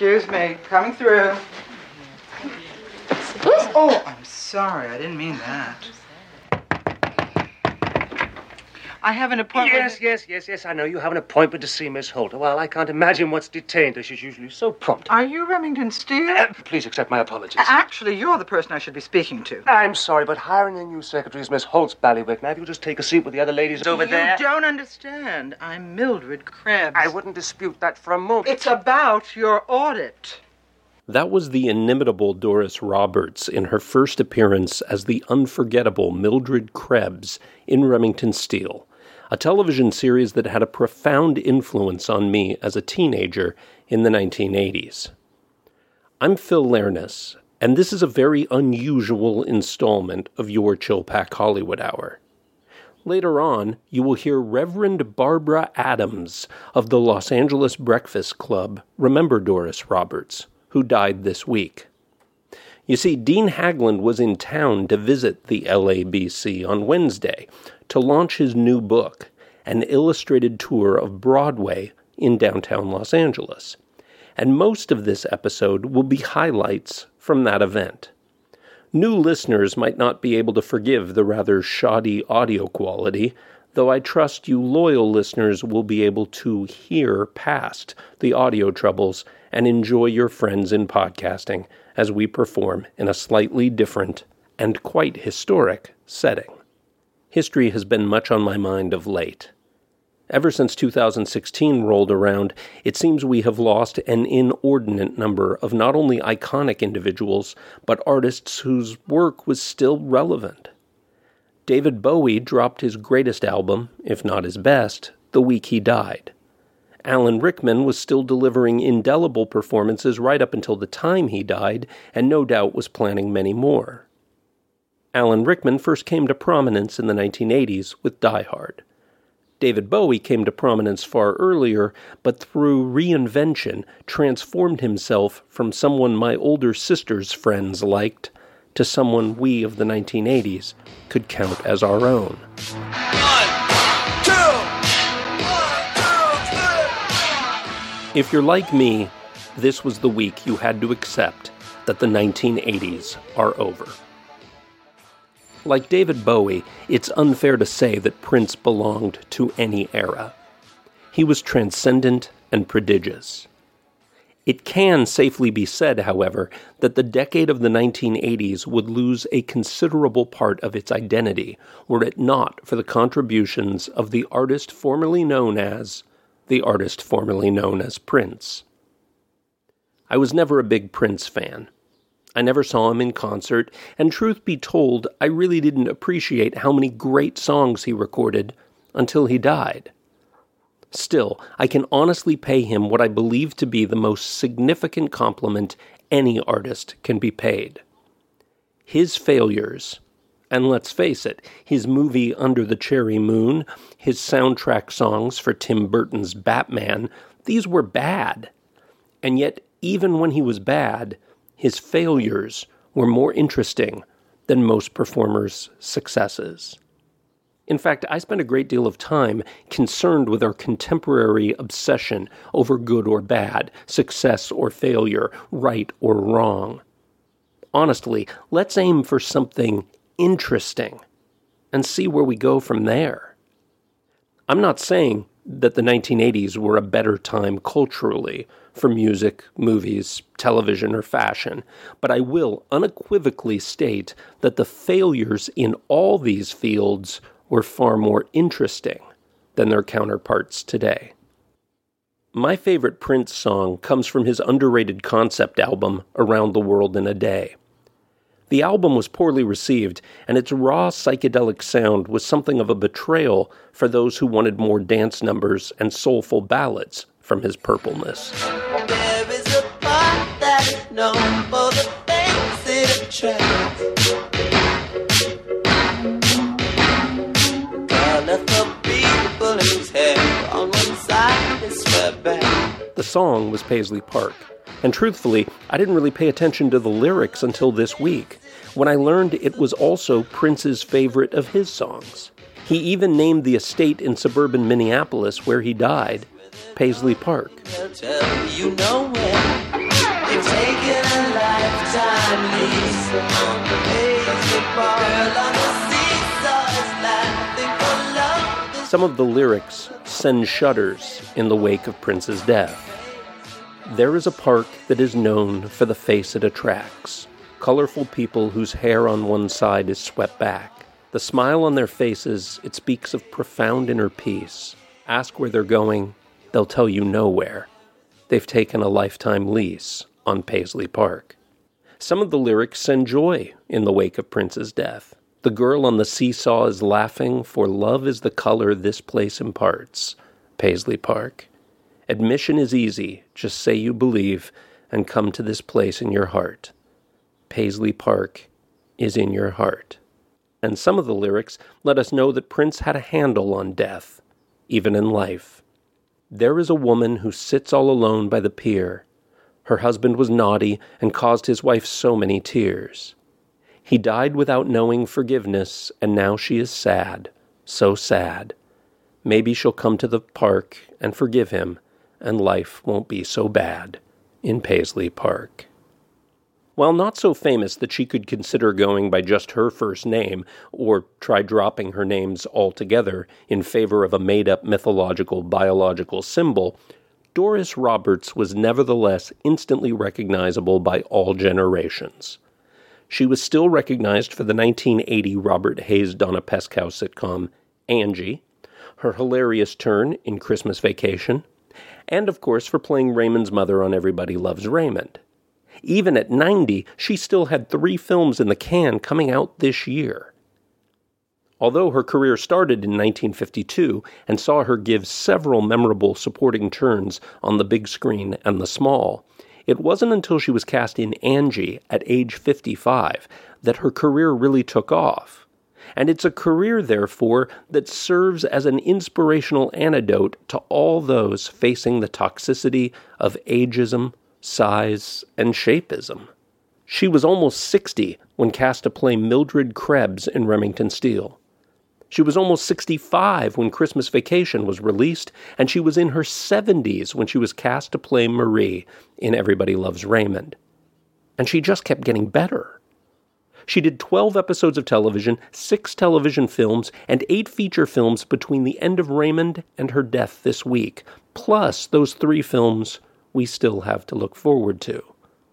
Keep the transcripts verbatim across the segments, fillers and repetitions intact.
Excuse me, coming through. Oh, I'm sorry, I didn't mean that. I have an appointment... Yes, yes, yes, yes, I know. You have an appointment to see Miss Holt. Well, I can't imagine what's detained her. She's usually so prompt. Are you Remington Steele? Uh, please accept my apologies. Actually, you're the person I should be speaking to. I'm sorry, but hiring a new secretary is Miss Holt's ballywick. Now, if you'll just take a seat with the other ladies over you there... You don't understand. I'm Mildred Krebs. I wouldn't dispute that for a moment. It's about your audit. That was the inimitable Doris Roberts in her first appearance as the unforgettable Mildred Krebs in Remington Steele, a television series that had a profound influence on me as a teenager in the nineteen eighties. I'm Phil Lernis, and this is a very unusual installment of your Chilpack Hollywood Hour. Later on, you will hear Reverend Barbara Adams of the Los Angeles Breakfast Club remember Doris Roberts, who died this week. You see, Dean Haglund was in town to visit the L A B C on Wednesday to launch his new book, An Illustrated Tour of Broadway in downtown Los Angeles. And most of this episode will be highlights from that event. New listeners might not be able to forgive the rather shoddy audio quality, though I trust you loyal listeners will be able to hear past the audio troubles and enjoy your friends in podcasting as we perform in a slightly different and quite historic setting. History has been much on my mind of late. Ever since two thousand sixteen rolled around, it seems we have lost an inordinate number of not only iconic individuals, but artists whose work was still relevant. David Bowie dropped his greatest album, if not his best, the week he died. Alan Rickman was still delivering indelible performances right up until the time he died, and no doubt was planning many more. Alan Rickman first came to prominence in the nineteen eighties with Die Hard. David Bowie came to prominence far earlier, but through reinvention transformed himself from someone my older sister's friends liked to someone we of the nineteen eighties could count as our own. If you're like me, this was the week you had to accept that the nineteen eighties are over. Like David Bowie, it's unfair to say that Prince belonged to any era. He was transcendent and prodigious. It can safely be said, however, that the decade of the nineteen eighties would lose a considerable part of its identity were it not for the contributions of the artist formerly known as the artist formerly known as Prince. I was never a big Prince fan. I never saw him in concert, and truth be told, I really didn't appreciate how many great songs he recorded until he died. Still, I can honestly pay him what I believe to be the most significant compliment any artist can be paid. His failures, and let's face it, his movie Under the Cherry Moon, his soundtrack songs for Tim Burton's Batman, these were bad. And yet, even when he was bad, his failures were more interesting than most performers' successes. In fact, I spent a great deal of time concerned with our contemporary obsession over good or bad, success or failure, right or wrong. Honestly, let's aim for something interesting and see where we go from there. I'm not saying that the nineteen eighties were a better time culturally for music, movies, television, or fashion, but I will unequivocally state that the failures in all these fields were far more interesting than their counterparts today. My favorite Prince song comes from his underrated concept album, Around the World in a Day. The album was poorly received, and its raw psychedelic sound was something of a betrayal for those who wanted more dance numbers and soulful ballads from his purpleness. There is a part that is known for the things it attracts. Colorful people whose hair on one side is swept back. The song was Paisley Park, and truthfully, I didn't really pay attention to the lyrics until this week, when I learned it was also Prince's favorite of his songs. He even named the estate in suburban Minneapolis where he died Paisley Park. They'll tell you nowhere. taking a lifetime lease on the Paisley Park. Girl on the seesaw is laughing for love. Some of the lyrics send shudders in the wake of Prince's death. There is a park that is known for the face it attracts. Colorful people whose hair on one side is swept back. The smile on their faces, it speaks of profound inner peace. Ask where they're going, they'll tell you nowhere. They've taken a lifetime lease on Paisley Park. Some of the lyrics send joy in the wake of Prince's death. The girl on the seesaw is laughing, for love is the color this place imparts. Paisley Park. Admission is easy, just say you believe, and come to this place in your heart. Paisley Park is in your heart. And some of the lyrics let us know that Prince had a handle on death, even in life. There is a woman who sits all alone by the pier. Her husband was naughty and caused his wife so many tears. He died without knowing forgiveness, and now she is sad, so sad. Maybe she'll come to the park and forgive him, and life won't be so bad in Paisley Park. While not so famous that she could consider going by just her first name, or try dropping her names altogether in favor of a made-up mythological biological symbol, Doris Roberts was nevertheless instantly recognizable by all generations. She was still recognized for the nineteen eighty Robert Hayes-Donna Pescow sitcom Angie, her hilarious turn in Christmas Vacation, and of course for playing Raymond's mother on Everybody Loves Raymond. Even at ninety, she still had three films in the can coming out this year. Although her career started in nineteen fifty-two and saw her give several memorable supporting turns on the big screen and the small, it wasn't until she was cast in Angie at age fifty-five that her career really took off. And it's a career, therefore, that serves as an inspirational antidote to all those facing the toxicity of ageism, size, and shapeism. She was almost sixty when cast to play Mildred Krebs in Remington Steele. She was almost sixty-five when Christmas Vacation was released, and she was in her seventies when she was cast to play Marie in Everybody Loves Raymond. And she just kept getting better. She did twelve episodes of television, six television films, and eight feature films between the end of Raymond and her death this week, plus those three films we still have to look forward to.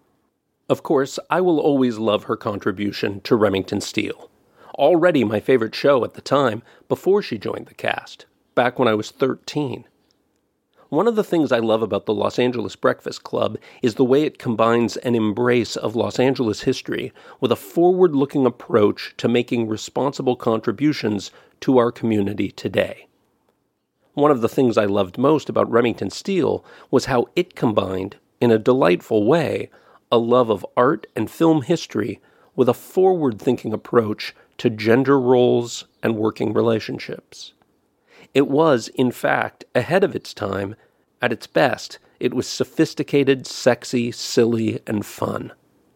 Of course, I will always love her contribution to Remington Steele. Already my favorite show at the time, before she joined the cast, back when I was thirteen. One of the things I love about the Los Angeles Breakfast Club is the way it combines an embrace of Los Angeles history with a forward-looking approach to making responsible contributions to our community today. One of the things I loved most about Remington Steele was how it combined, in a delightful way, a love of art and film history with a forward-thinking approach to gender roles and working relationships. It was, in fact, ahead of its time. At its best, it was sophisticated, sexy, silly, and fun.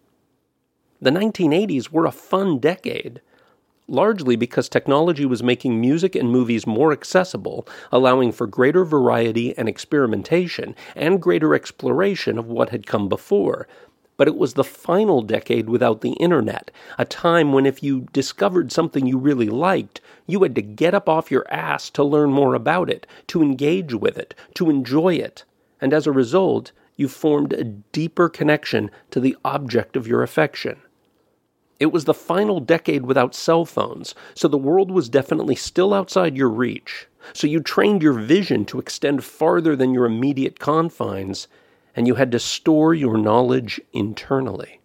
The nineteen eighties were a fun decade, largely because technology was making music and movies more accessible, allowing for greater variety and experimentation, and greater exploration of what had come before. But it was the final decade without the internet, a time when if you discovered something you really liked, you had to get up off your ass to learn more about it, to engage with it, to enjoy it. And as a result, you formed a deeper connection to the object of your affection. It was the final decade without cell phones, so the world was definitely still outside your reach. So you trained your vision to extend farther than your immediate confines, and you had to store your knowledge internally.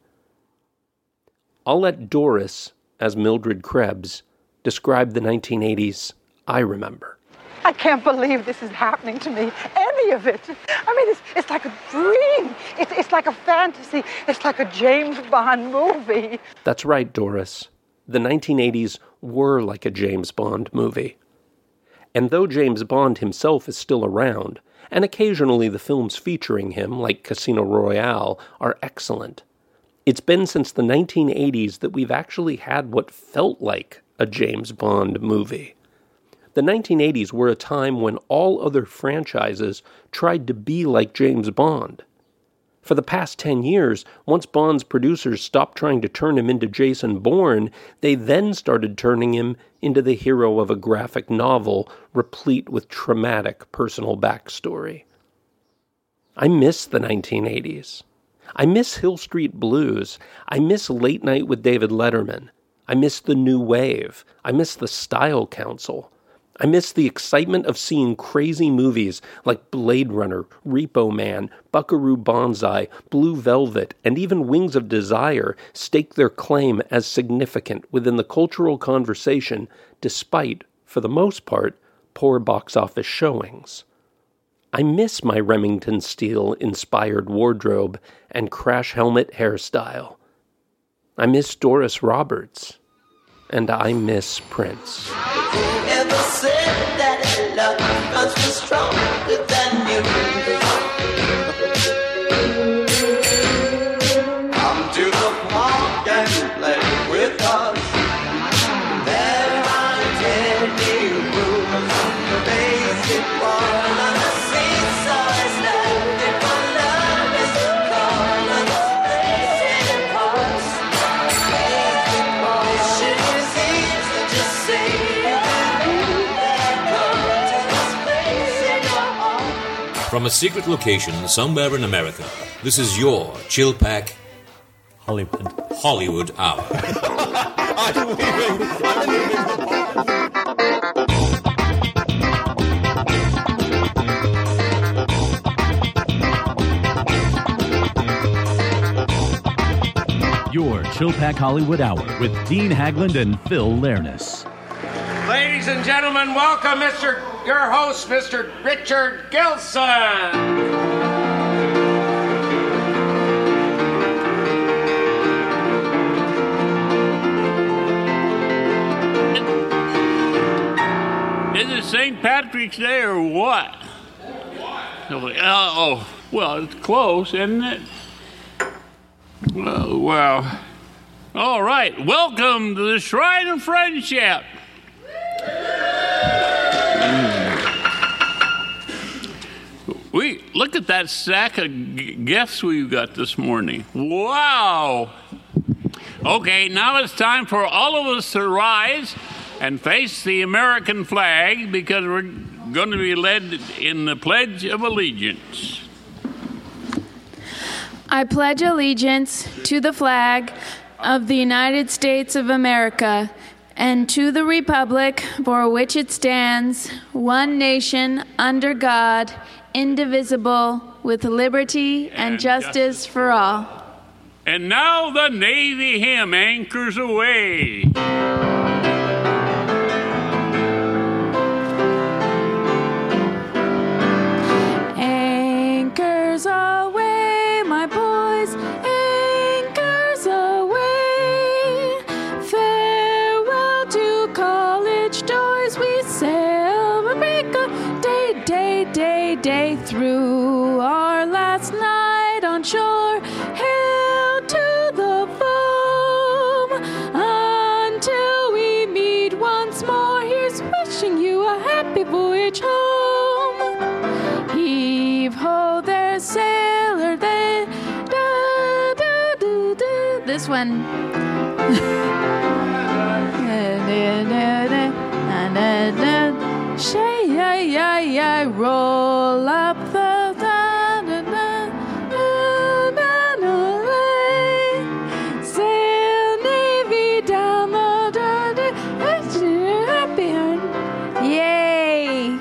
I'll let Doris, as Mildred Krebs, describe the nineteen eighties I remember. I can't believe this is happening to me, any of it. I mean, it's, it's like a dream. It's, it's like a fantasy. It's like a James Bond movie. That's right, Doris. The nineteen eighties were like a James Bond movie. And though James Bond himself is still around, and occasionally the films featuring him, like Casino Royale, are excellent, it's been since the nineteen eighties that we've actually had what felt like a James Bond movie. The nineteen eighties were a time when all other franchises tried to be like James Bond. For the past ten years, once Bond's producers stopped trying to turn him into Jason Bourne, they then started turning him into the hero of a graphic novel replete with traumatic personal backstory. I miss the nineteen eighties. I miss Hill Street Blues. I miss Late Night with David Letterman. I miss the New Wave. I miss the Style Council. I miss the excitement of seeing crazy movies like Blade Runner, Repo Man, Buckaroo Banzai, Blue Velvet, and even Wings of Desire stake their claim as significant within the cultural conversation despite, for the most part, poor box office showings. I miss my Remington Steele-inspired wardrobe and crash helmet hairstyle. I miss Doris Roberts. And I miss Prince. Whoever said that love was stronger than you? Come to the park and play with us. There are teddy rooms, baseball on the seesaw is nothing but love is the color, racing hearts. Mission is easy to say. From a secret location somewhere in America, this is your Chill Pack Hollywood. Hollywood Hour. I'm leaving. I'm leaving. Your Chill Pack Hollywood Hour with Dean Haglund and Phil Lernis. Ladies and gentlemen, welcome Mister your host, Mister Richard Gilson. Is it Saint Patrick's Day or what? Oh, oh, well, it's close, isn't it? Well, well, all right. Welcome to the Shrine of Friendship. We look at that stack of g- gifts we've got this morning. Wow. Okay, now it's time for all of us to rise and face the American flag because we're going to be led in the Pledge of Allegiance. I pledge allegiance to the flag of the United States of America and to the republic for which it stands, one nation, under God, indivisible, with liberty and, and justice, justice for all. And now the Navy hymn anchors away. Anchors away, my boys, anchors away. Farewell to college doors, we sail a break of day, day, day, day through our last night on shore. Hail to the foam until we meet once more. Here's wishing you a happy voyage home. Heave ho there, sailor, there. Da, da, da, da. This one. Shay, yeah, yeah, yeah, roll up the da, da, da, da, da, da, sail Navy down the da, da, happy home. Yay!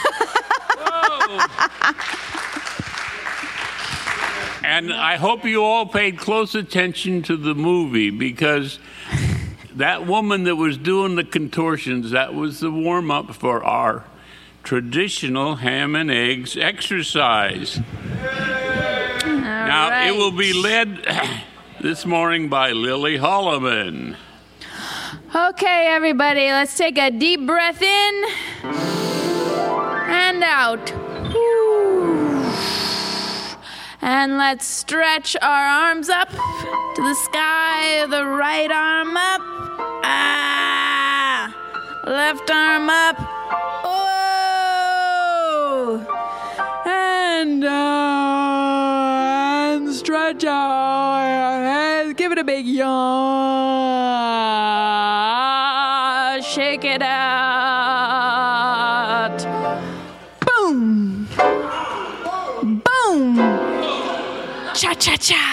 And I hope you all paid close attention to the movie because that woman that was doing the contortions, that was the warm-up for our traditional ham and eggs exercise. All now, right. it will be led this morning by Lily Holloman. Okay, everybody, let's take a deep breath in and out. Whew. And let's stretch our arms up to the sky, the right arm up. Ah, left arm up. Oh, and down, and stretch out your hands. Give it a big yawn. Shake it out. Boom. Boom. Cha-cha-cha.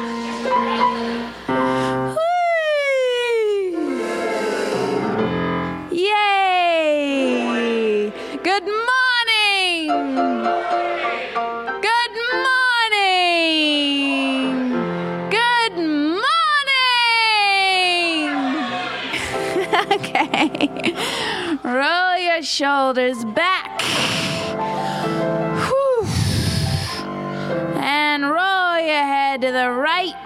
Yay! Good morning! Good morning! Good morning! Okay. Roll your shoulders back. Whew. And roll your head to the right.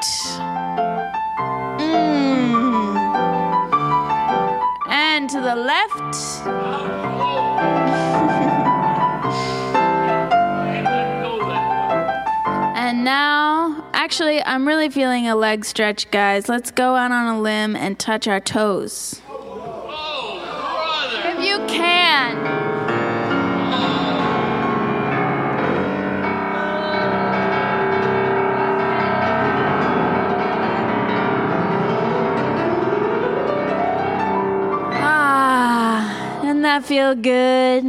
Mm. And to the left. And now, actually, I'm really feeling a leg stretch, guys. Let's go out on a limb and touch our toes. If you can. Ah, doesn't that feel good?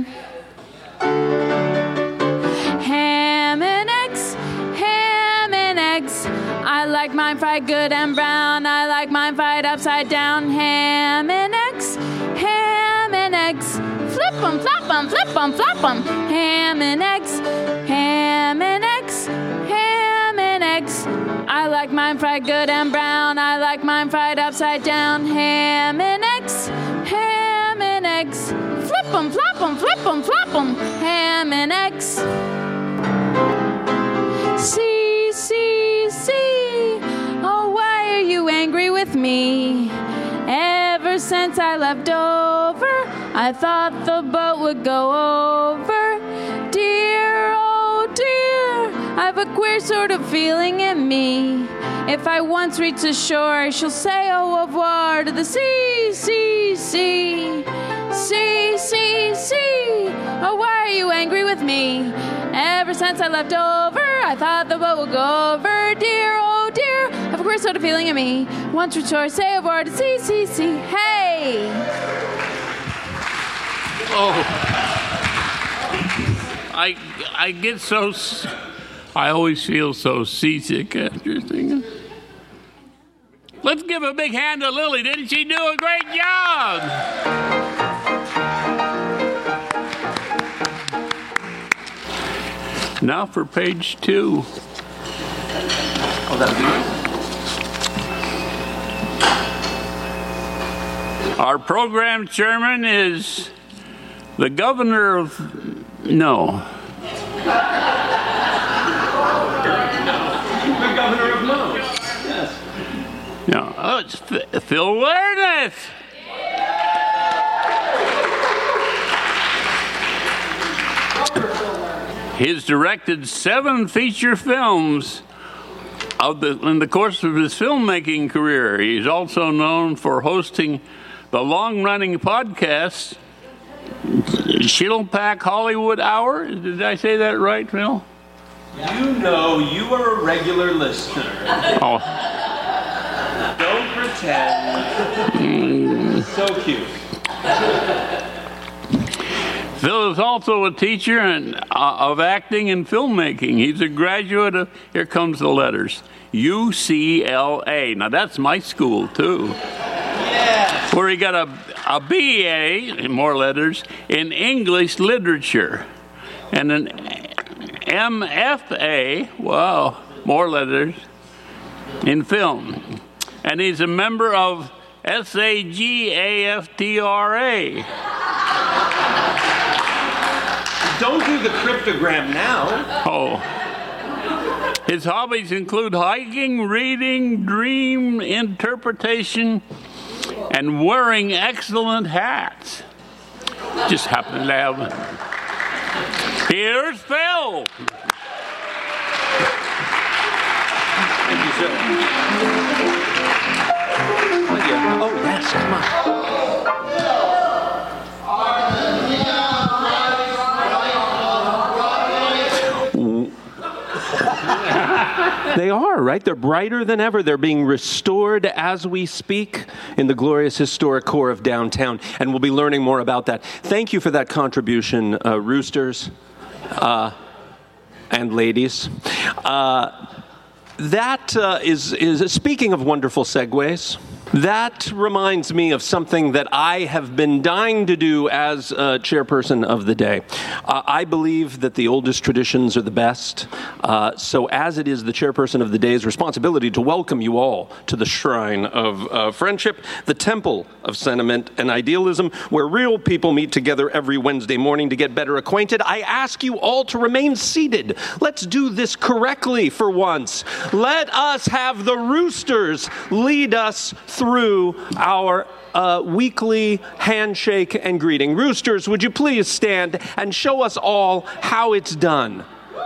Ham and eggs, ham and eggs. I like mine fried good and brown. I like mine fried upside down. Ham and eggs, ham and eggs. Flip 'em, flop 'em, flip 'em, flop 'em. Ham and eggs, ham and eggs, ham and eggs. I like mine fried good and brown. I like mine fried upside down. Ham and eggs, ham and eggs. Flip 'em, flop 'em, flip 'em, flop 'em. Ham and eggs. See, see, see. Oh, why are you angry with me? Ever since I left Dover, I thought the boat would go over. Dear, oh dear, I've a queer sort of feeling in me. If I once reach the shore, I shall say au revoir to the sea, sea, sea. See, see, see. Oh, why are you angry with me? Ever since I left over, I thought the boat would go over. Dear, oh dear, I have a queer sort of feeling in me. Once reach shore, say a word to see, see, see. Hey! Oh, I I get so, I always feel so seasick after singing. Let's give a big hand to Lily. Didn't she do a great job? Now for page two. Oh, that'd be good. Our program chairman is the governor of, no. The governor of no. Yes. No, oh, it's F- Phil Lernis. He's directed seven feature films of the, in the course of his filmmaking career. He's also known for hosting the long-running podcast, Chilpack Hollywood Hour. Did I say that right, Phil? You know you are a regular listener. Oh. Don't pretend. Mm. So cute. Phil is also a teacher and, uh, of acting and filmmaking. He's a graduate of, here comes the letters, U C L A. Now, that's my school, too. Yes. Where he got a, a B A, more letters, in English literature. And an M F A, wow, more letters, in film. And he's a member of S A G A F T R A. Don't do the cryptogram now. Oh. His hobbies include hiking, reading, dream interpretation, and wearing excellent hats. Just happen to have one. Here's Phil. Thank you, sir. Oh, yeah. Oh, yes, come on. They are, right? They're brighter than ever. They're being restored as we speak in the glorious historic core of downtown, and we'll be learning more about that. Thank you for that contribution, uh, roosters uh, and ladies. Uh, that uh, is, is, speaking of wonderful segues, that reminds me of something that I have been dying to do as uh, chairperson of the day. Uh, I believe that the oldest traditions are the best. Uh, so as it is the chairperson of the day's responsibility to welcome you all to the shrine of uh, friendship, the temple of sentiment and idealism, where real people meet together every Wednesday morning to get better acquainted, I ask you all to remain seated. Let's do this correctly for once. Let us have the roosters lead us through our uh, weekly handshake and greeting. Roosters, would you please stand and show us all how it's done?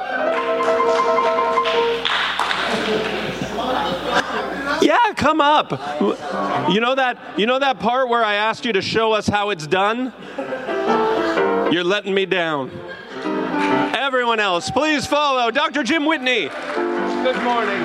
Yeah, come up. You know that, you know that part where I asked you to show us how it's done? You're letting me down. Everyone else, please follow Doctor Jim Whitney. Good morning.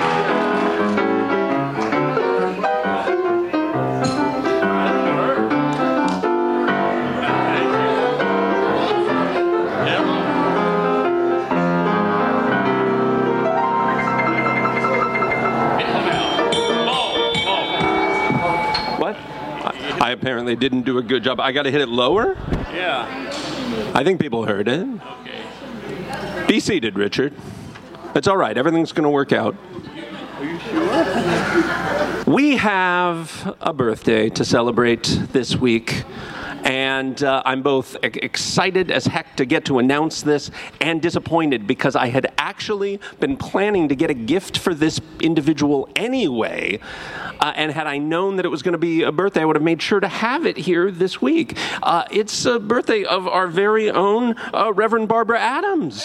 I apparently didn't do a good job. I got to hit it lower? Yeah. I think people heard it. Okay. Be seated, Richard. It's all right. Everything's going to work out. Are you sure? We have a birthday to celebrate this week. And uh, I'm both e- excited as heck to get to announce this and disappointed because I had actually been planning to get a gift for this individual anyway. Uh, and had I known that it was going to be a birthday, I would have made sure to have it here this week. Uh, it's a birthday of our very own uh, Reverend Barbara Adams.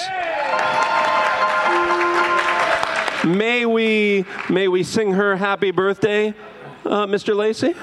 May we, may we sing her happy birthday, uh, Mister Lacey?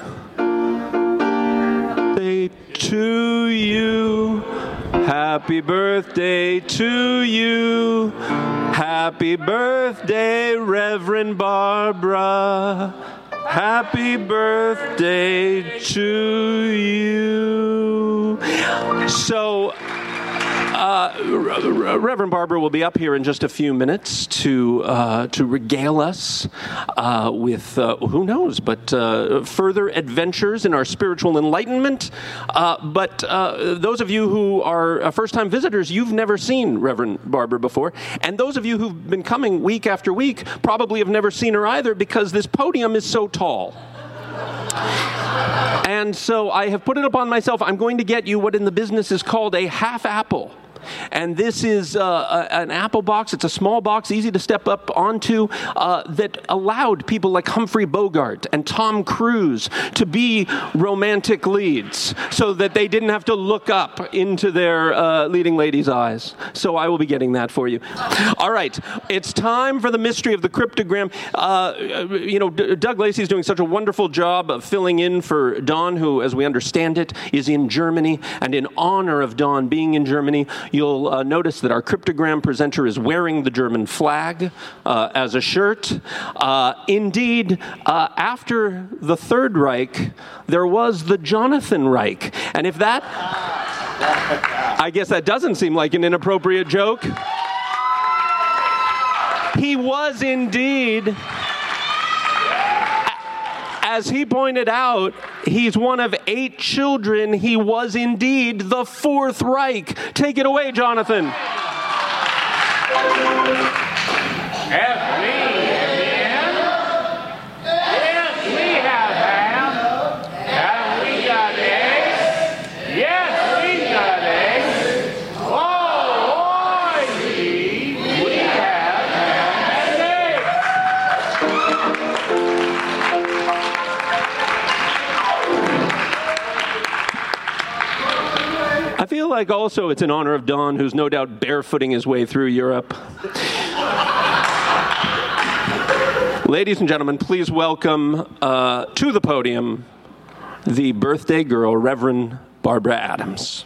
To you, happy birthday to you, happy birthday, Reverend Barbara, happy birthday to you. So, uh, Reverend Barbara will be up here in just a few minutes to uh, to regale us uh, with, uh, who knows, but uh, further adventures in our spiritual enlightenment. Uh, but uh, those of you who are uh, first-time visitors, you've never seen Reverend Barbara before. And those of you who've been coming week after week probably have never seen her either because this podium is so tall. And so I have put it upon myself. I'm going to get you what in the business is called a half apple. And this is uh, a, an apple box. It's a small box, easy to step up onto, uh, that allowed people like Humphrey Bogart and Tom Cruise to be romantic leads so that they didn't have to look up into their uh, leading lady's eyes. So I will be getting that for you. All right. It's time for the mystery of the cryptogram. Uh, you know, D- Doug Lacey is doing such a wonderful job of filling in for Dawn, who, as we understand it, is in Germany. And in honor of Dawn being in Germany, you'll uh, notice that our cryptogram presenter is wearing the German flag uh, as a shirt. Uh, indeed, uh, after the Third Reich, there was the Jonathan Reich. And if that, I guess that doesn't seem like an inappropriate joke. He was indeed, as he pointed out, he's one of eight children. He was indeed the Fourth Reich. Take it away, Jonathan. F me, Amen. Yes, we have ham. Have we got eggs? Yes, we got eggs. Oh, indeed, we have ham and eggs. I feel like also it's in honor of Don, who's no doubt barefooting his way through Europe. Ladies and gentlemen, please welcome uh, to the podium the birthday girl, Reverend Barbara Adams.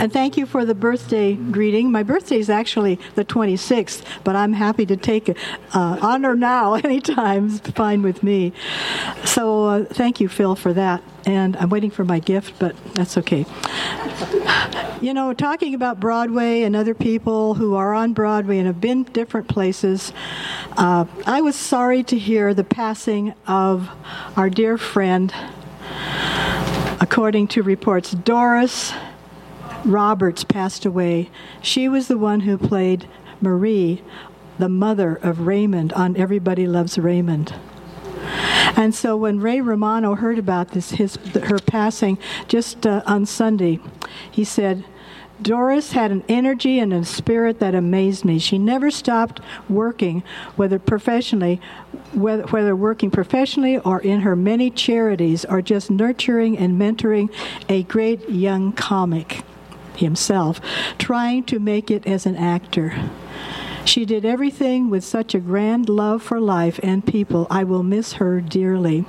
And thank you for the birthday greeting. My birthday is actually the twenty-sixth, but I'm happy to take it. Uh, honor now, anytime, is fine with me. So uh, thank you, Phil, for that. And I'm waiting for my gift, but that's okay. You know, talking about Broadway and other people who are on Broadway and have been different places, uh, I was sorry to hear the passing of our dear friend, according to reports, Doris Roberts passed away. She was the one who played Marie, the mother of Raymond, on Everybody Loves Raymond. And so when Ray Romano heard about this, his her passing just uh, on Sunday, he said, Doris had an energy and a spirit that amazed me. She never stopped working, whether professionally, whether, whether working professionally or in her many charities, or just nurturing and mentoring a great young comic himself, trying to make it as an actor. She did everything with such a grand love for life and people. I will miss her dearly.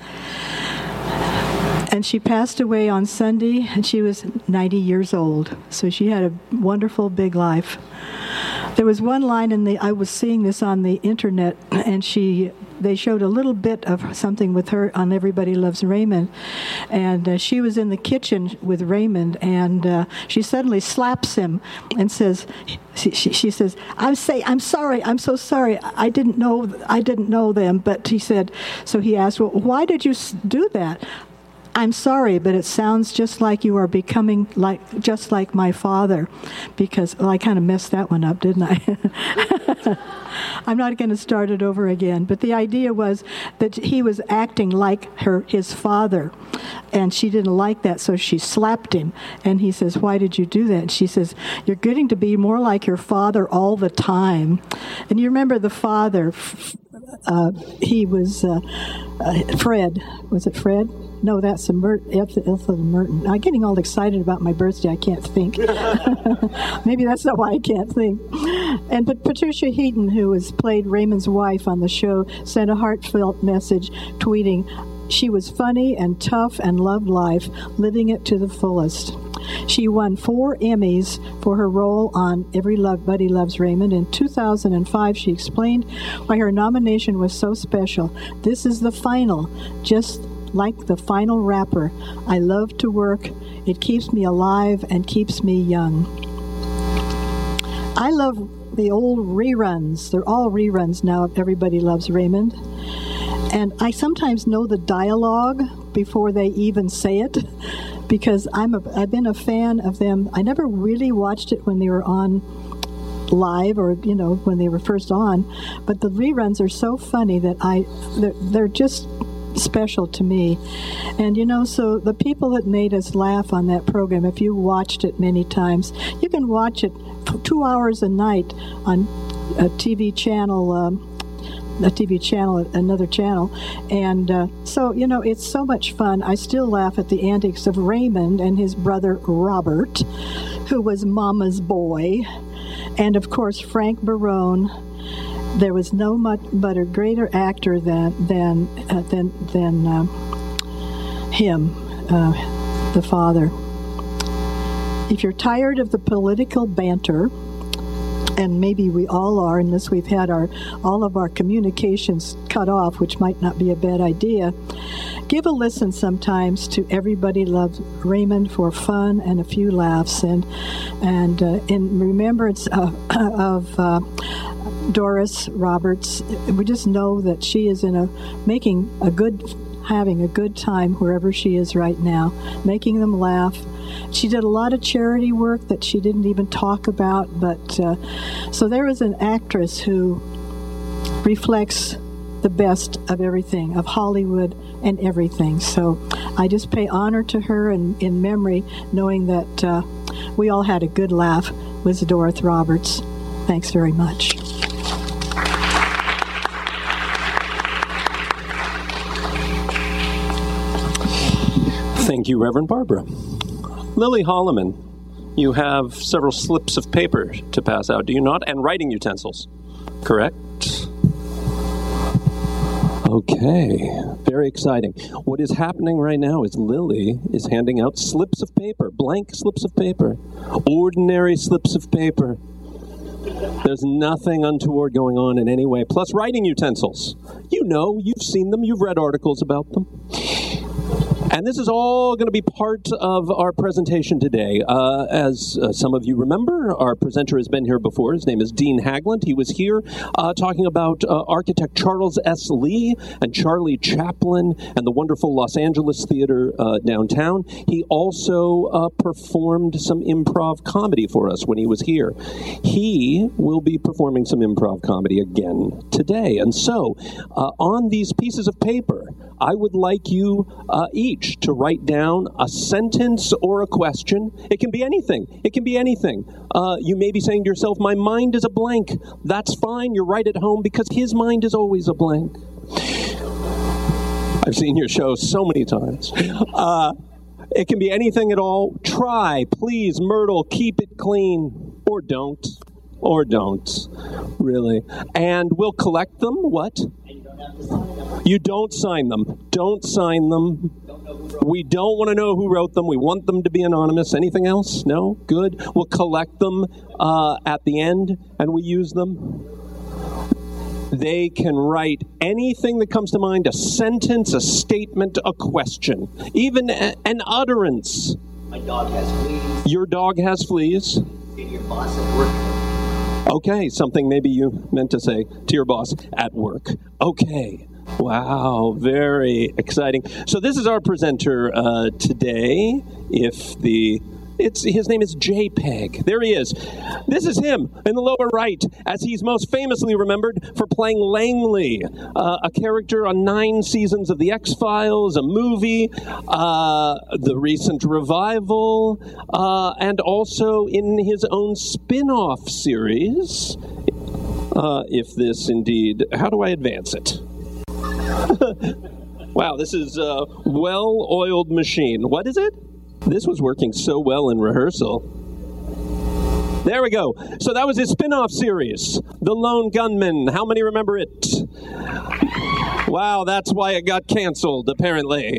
And she passed away on Sunday, and she was ninety years old. So she had a wonderful, big life. There was one line in the, I was seeing this on the internet, and she, they showed a little bit of something with her on Everybody Loves Raymond. And uh, she was in the kitchen with Raymond, and uh, she suddenly slaps him and says, she, she, she says, I'm say, I'm sorry, I'm so sorry. I didn't know, I didn't know them. But he said, so he asked, well, why did you do that? I'm sorry, but it sounds just like you are becoming like just like my father, because, well, I kind of messed that one up, didn't I? I'm not going to start it over again, but the idea was that he was acting like her, his father, and she didn't like that, so she slapped him, and he says, why did you do that? And she says, you're getting to be more like your father all the time. And you remember the father, uh, he was uh, uh, Fred, was it Fred? No, that's a Mer- Ethel Merton. I'm getting all excited about my birthday. I can't think. Maybe that's not why I can't think. And but Patricia Heaton, who has played Raymond's wife on the show, sent a heartfelt message tweeting, she was funny and tough and loved life, living it to the fullest. She won four Emmys for her role on Everybody Loves Raymond. In two thousand five, she explained why her nomination was so special. This is the final, just like the final wrapper. I love to work. It keeps me alive and keeps me young. I love the old reruns. They're all reruns now of Everybody Loves Raymond. And I sometimes know the dialogue before they even say it, because I'm a, I've been a fan of them. I never really watched it when they were on live, or, you know, when they were first on, but the reruns are so funny that I they're, they're just special to me. And you know, so the people that made us laugh on that program, if you watched it many times, you can watch it for two hours a night on a T V channel, um, a T V channel, another channel. And uh, so, you know, it's so much fun. I still laugh at the antics of Raymond and his brother Robert, who was Mama's boy. And of course, Frank Barone. There was no much but a greater actor than than uh, than than uh, him, uh, the father. If you're tired of the political banter, and maybe we all are, unless we've had our all of our communications cut off, which might not be a bad idea, give a listen sometimes to Everybody Loves Raymond for fun and a few laughs, and and uh, in remembrance of, of uh, Doris Roberts. We just know that she is in a making a good, having a good time wherever she is right now, making them laugh. She did a lot of charity work that she didn't even talk about, but uh, so there is an actress who reflects the best of everything, of Hollywood and everything. So I just pay honor to her in, in memory, knowing that uh, we all had a good laugh with Doris Roberts. Thanks very much. Thank you, Reverend Barbara. Lily Holloman, you have several slips of paper to pass out, do you not? And writing utensils, correct? Okay, very exciting. What is happening right now is Lily is handing out slips of paper, blank slips of paper, ordinary slips of paper. There's nothing untoward going on in any way. Plus writing utensils. You know, you've seen them, you've read articles about them. And this is all going to be part of our presentation today. Uh, as uh, some of you remember, our presenter has been here before. His name is Dean Haglund. He was here uh, talking about uh, architect Charles S. Lee and Charlie Chaplin and the wonderful Los Angeles Theater uh, downtown. He also uh, performed some improv comedy for us when he was here. He will be performing some improv comedy again today. And so, uh, on these pieces of paper, I would like you uh, each to write down a sentence or a question. It can be anything. It can be anything. Uh, you may be saying to yourself, my mind is a blank. That's fine. You're right at home because his mind is always a blank. I've seen your show so many times. Uh, it can be anything at all. Try, please, Myrtle, keep it clean. Or don't. Or don't. Really. And we'll collect them. What? You don't sign them. Don't sign them. We don't want to know who wrote them. We want them to be anonymous. Anything else? No? Good. We'll collect them uh, at the end, and we use them. They can write anything that comes to mind, a sentence, a statement, a question, even a, an utterance. My dog has fleas. Your dog has fleas. And your boss at work. Okay, something maybe you meant to say to your boss at work. Okay. Wow, very exciting. So this is our presenter uh, today. If the it's his name is JPEG. There he is. This is him in the lower right, as he's most famously remembered for playing Langley, uh, a character on nine seasons of The X-Files, a movie, uh, the recent revival, uh, and also in his own spin-off series. Uh, if this indeed, how do I advance it? Wow, this is a well-oiled machine. What is it? This was working so well in rehearsal. There we go. So that was his spin-off series, The Lone Gunman. How many remember it? Wow, that's why it got canceled, apparently.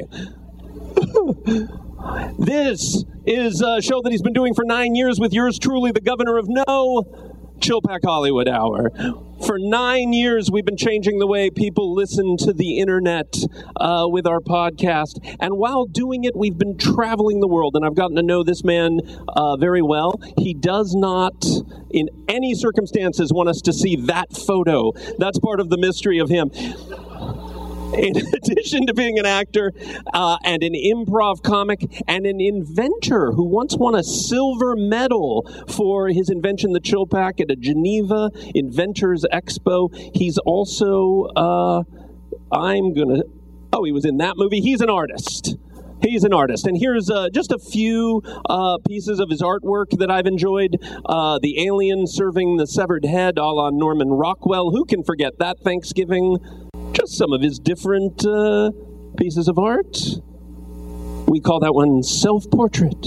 This is a show that he's been doing for nine years with yours truly, the governor of no... Chilpack Hollywood Hour. For nine years, we've been changing the way people listen to the internet uh, with our podcast. And while doing it, we've been traveling the world. And I've gotten to know this man uh, very well. He does not, in any circumstances, want us to see that photo. That's part of the mystery of him. In addition to being an actor uh, and an improv comic and an inventor who once won a silver medal for his invention, the Chilpack, at a Geneva Inventors Expo. He's also, uh, I'm going to, oh, he was in that movie. He's an artist. He's an artist. And here's uh, just a few uh, pieces of his artwork that I've enjoyed. Uh, the alien serving the severed head, a la Norman Rockwell. Who can forget that Thanksgiving? Just some of his different uh, pieces of art. We call that one self-portrait.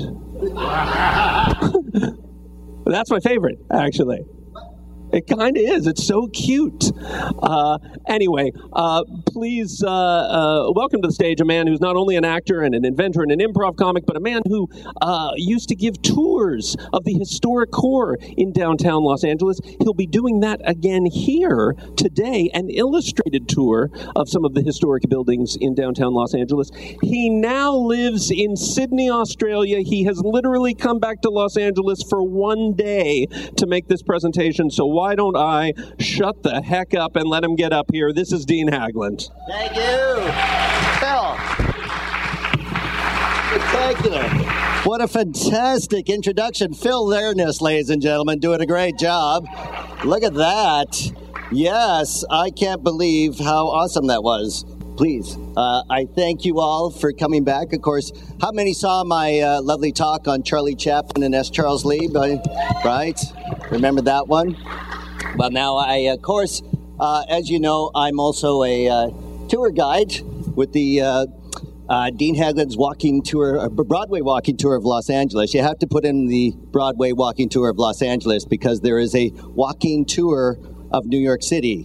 That's my favorite, actually. It kind of is. It's so cute. Uh, anyway, uh, please uh, uh, welcome to the stage a man who's not only an actor and an inventor and an improv comic, but a man who uh, used to give tours of the historic core in downtown Los Angeles. He'll be doing that again here today, an illustrated tour of some of the historic buildings in downtown Los Angeles. He now lives in Sydney, Australia. He has literally come back to Los Angeles for one day to make this presentation, so why don't I shut the heck up and let him get up here? This is Dean Haglund. Thank you, Phil. Spectacular. What a fantastic introduction. Phil Lairness, ladies and gentlemen, doing a great job. Look at that. Yes, I can't believe how awesome that was. Please, uh, I thank you all for coming back. Of course, how many saw my uh, lovely talk on Charlie Chaplin and S. Charles Lee? Right? Remember that one? Well, now I, of course, uh, as you know, I'm also a uh, tour guide with the uh, uh, Dean Haglund's walking tour, uh, Broadway walking tour of Los Angeles. You have to put in the Broadway walking tour of Los Angeles because there is a walking tour of New York City.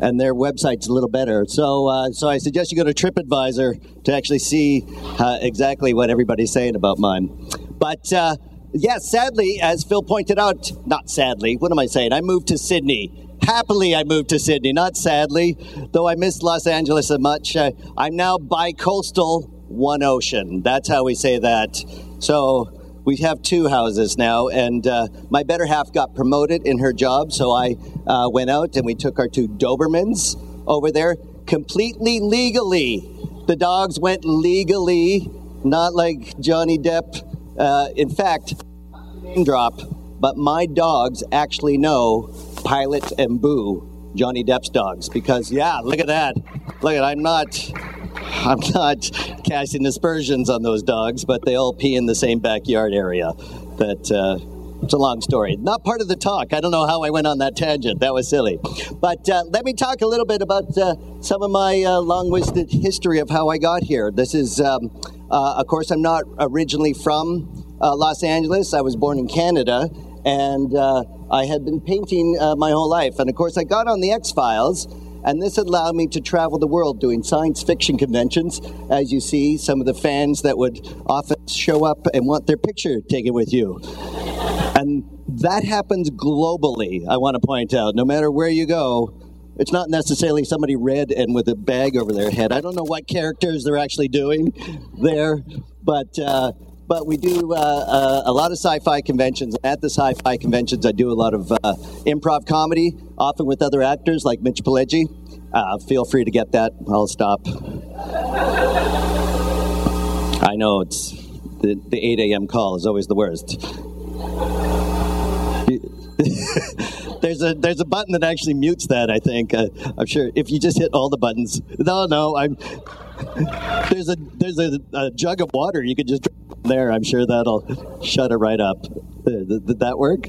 and their website's a little better. So, uh, so I suggest you go to TripAdvisor to actually see uh, exactly what everybody's saying about mine. But uh, yeah, sadly, as Phil pointed out, not sadly. What am I saying? I moved to Sydney. Happily, I moved to Sydney, not sadly, though I miss Los Angeles so much. Uh, I'm now bi-coastal, one ocean. That's how we say that. So we have two houses now, and uh, my better half got promoted in her job, so I uh, went out and we took our two Dobermans over there completely legally. The dogs went legally, not like Johnny Depp. Uh, in fact, name drop, but my dogs actually know Pilot and Boo, Johnny Depp's dogs, because yeah, look at that. Look at, I'm not, I'm not casting aspersions on those dogs, but they all pee in the same backyard area. That uh, it's a long story. Not part of the talk. I don't know how I went on that tangent. That was silly. But uh, let me talk a little bit about uh, some of my uh, long-winded history of how I got here. This is, um, uh, of course, I'm not originally from uh, Los Angeles. I was born in Canada. And uh, I had been painting uh, my whole life. And of course, I got on the X-Files, and this allowed me to travel the world doing science fiction conventions. As you see, some of the fans that would often show up and want their picture taken with you. And that happens globally, I want to point out. No matter where you go, it's not necessarily somebody red and with a bag over their head. I don't know what characters they're actually doing there, but... Uh, But we do uh, uh, a lot of sci-fi conventions. At the sci-fi conventions, I do a lot of uh, improv comedy, often with other actors like Mitch Pileggi. Uh, feel free to get that. I'll stop. I know it's the, the eight a.m. call is always the worst. There's a there's a button that actually mutes that, I think. Uh, I'm sure if you just hit all the buttons. No, no, I'm. There's a there's a, a jug of water you could just drink there. I'm sure that'll shut it right up. Did, did that work?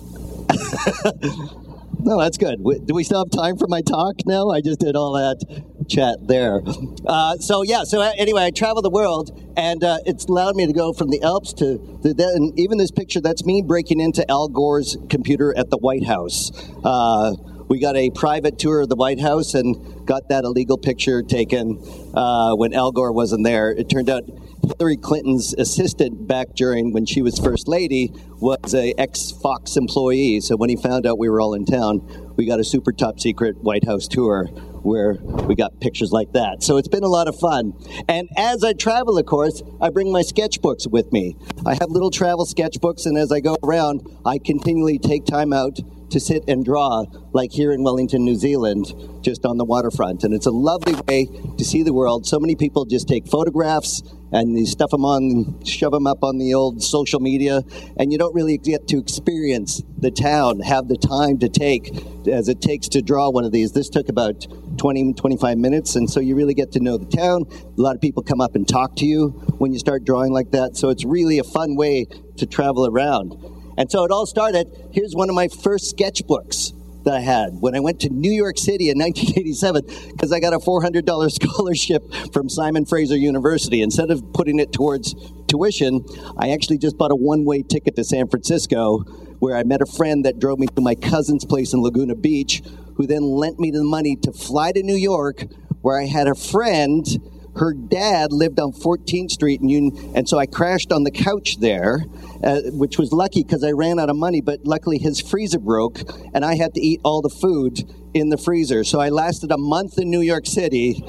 No, that's good. Do we still have time for my talk now? I just did all that chat there. Uh, so yeah. So anyway, I travel the world, and uh, it's allowed me to go from the Alps to the, and even this picture. That's me breaking into Al Gore's computer at the White House. Uh, We got a private tour of the White House and got that illegal picture taken uh, when Al Gore wasn't there. It turned out Hillary Clinton's assistant back during when she was First Lady was a ex-Fox employee. So when he found out we were all in town, we got a super top secret White House tour where we got pictures like that. So it's been a lot of fun. And as I travel, of course, I bring my sketchbooks with me. I have little travel sketchbooks, and as I go around, I continually take time out to sit and draw, like here in Wellington, New Zealand, just on the waterfront. And it's a lovely way to see the world. So many people just take photographs and you stuff them on, shove them up on the old social media, and you don't really get to experience the town, have the time to take, as it takes to draw one of these. This took about twenty, twenty-five minutes, and so you really get to know the town. A lot of people come up and talk to you when you start drawing like that, so it's really a fun way to travel around. And so it all started, here's one of my first sketchbooks that I had when I went to New York City in nineteen eighty-seven, because I got a four hundred dollars scholarship from Simon Fraser University. Instead of putting it towards tuition, I actually just bought a one-way ticket to San Francisco, where I met a friend that drove me to my cousin's place in Laguna Beach, who then lent me the money to fly to New York, where I had a friend. Her dad lived on fourteenth Street, and, Union, and so I crashed on the couch there, uh, which was lucky because I ran out of money, but luckily his freezer broke, and I had to eat all the food in the freezer. So I lasted a month in New York City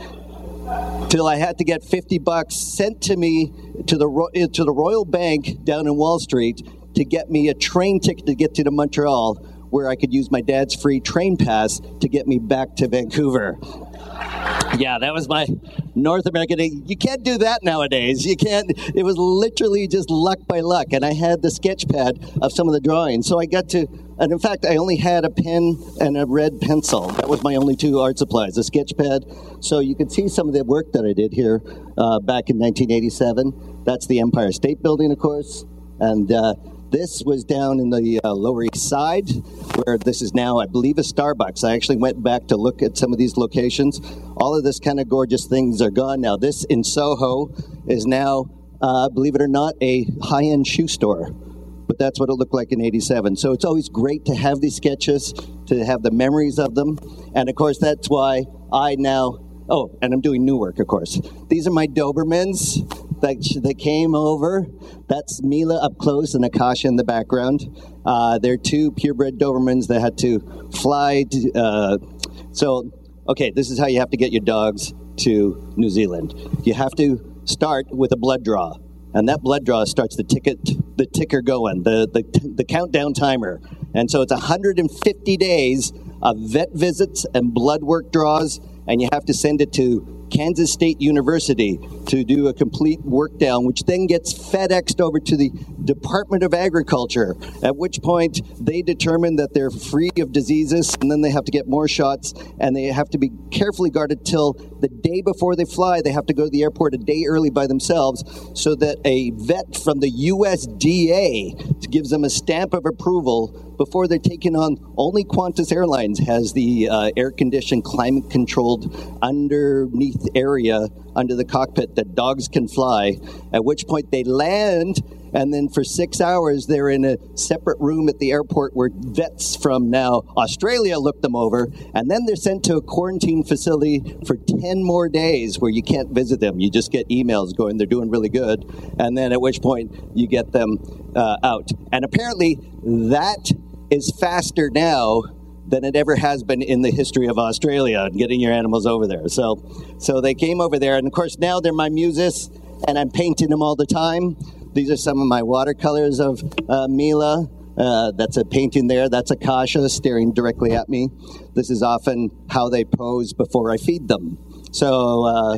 till I had to get fifty bucks sent to me to the to the Royal Bank down in Wall Street to get me a train ticket to get to, to Montreal, where I could use my dad's free train pass to get me back to Vancouver. Yeah, that was my North American. You can't do that nowadays. You can't. It was literally just luck by luck. And I had the sketch pad of some of the drawings. So I got to, and in fact, I only had a pen and a red pencil. That was my only two art supplies, a sketch pad. So you can see some of the work that I did here uh, back in nineteen eighty-seven. That's the Empire State Building, of course. And uh, this was down in the uh, Lower East Side, where this is now, I believe, a Starbucks. I actually went back to look at some of these locations. All of this kind of gorgeous things are gone now. This in Soho is now, uh, believe it or not, a high-end shoe store. but that's what it looked like in eighty-seven. So it's always great to have these sketches, to have the memories of them. And of course, that's why I now, oh, and I'm doing new work, of course. These are my Dobermans that, that came over. That's Mila up close and Akasha in the background. Uh, they're two purebred Dobermans that had to fly. To, uh, so, okay, this is how you have to get your dogs to New Zealand. You have to start with a blood draw. And that blood draw starts the ticket, the ticker going, the, the the countdown timer. And so it's one hundred fifty days of vet visits and blood work draws, and you have to send it to Kansas State University to do a complete work down, which then gets FedExed over to the Department of Agriculture, at which point they determine that they're free of diseases, and then they have to get more shots, and they have to be carefully guarded till the day before they fly. They have to go to the airport a day early by themselves so that a vet from the U S D A gives them a stamp of approval before they're taken on. Only Qantas Airlines has the uh, air-conditioned, climate-controlled underneath area under the cockpit that dogs can fly, at which point they land, and then for six hours they're in a separate room at the airport where vets from now Australia look them over, and then they're sent to a quarantine facility for ten more days where you can't visit them. You just get emails going, they're doing really good, and then at which point you get them uh, out. And apparently that is faster now than it ever has been in the history of Australia, getting your animals over there. So so they came over there, and of course now they're my muses, and I'm painting them all the time. These are some of my watercolors of uh, Mila. Uh, that's a painting there. That's Akasha staring directly at me. This is often how they pose before I feed them. So, uh,